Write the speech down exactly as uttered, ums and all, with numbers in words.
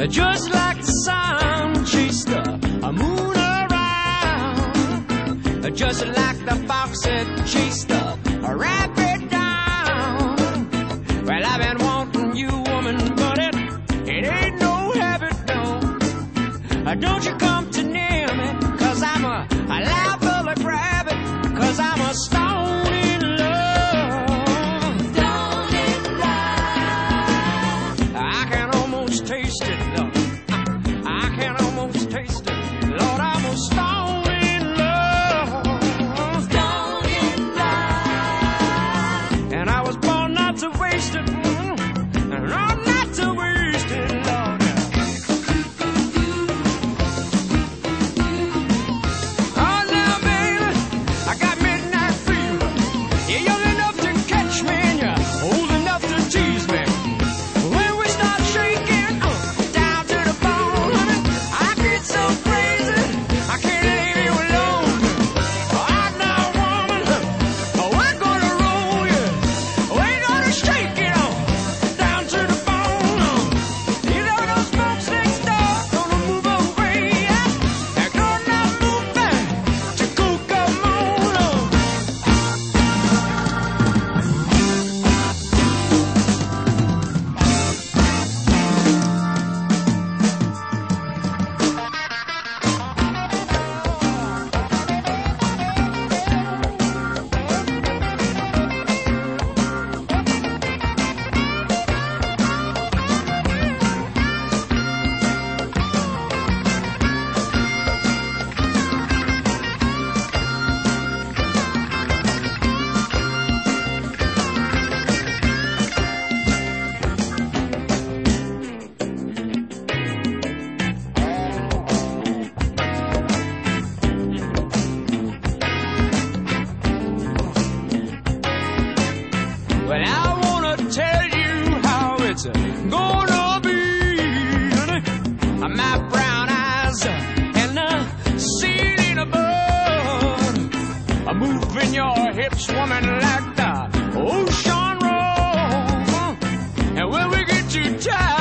just like the sun chased the moon around, just like the fox that chased the rabbit down. Well, I've been wanting you, woman, but it, it ain't no habit, no. Don't you come to near me, cause I'm a, a liable to grab it, cause I'm a stone in love. Stone in love. I can almost taste it, Lord. I can almost taste it. Lord, I'm a stone in love. Stone in love. And I was born not to waste it. And I'm not to waste it, Lord. Oh, now, baby, I got midnight fever. You're young enough to catch me, and you're old enough to tease me. When we start shaking uh, down to the bone, honey, I get so crazy, I can't leave you alone. Oh, now, woman, oh, we're gonna roll you. We're gonna shake it on down to the bone. You know those folks next door gonna move away. They're gonna move back to Cucamonga. Well, I wanna tell you how it's gonna be, honey. My brown eyes and the ceiling above, moving your hips, woman, like the ocean roll. And when we get too tired,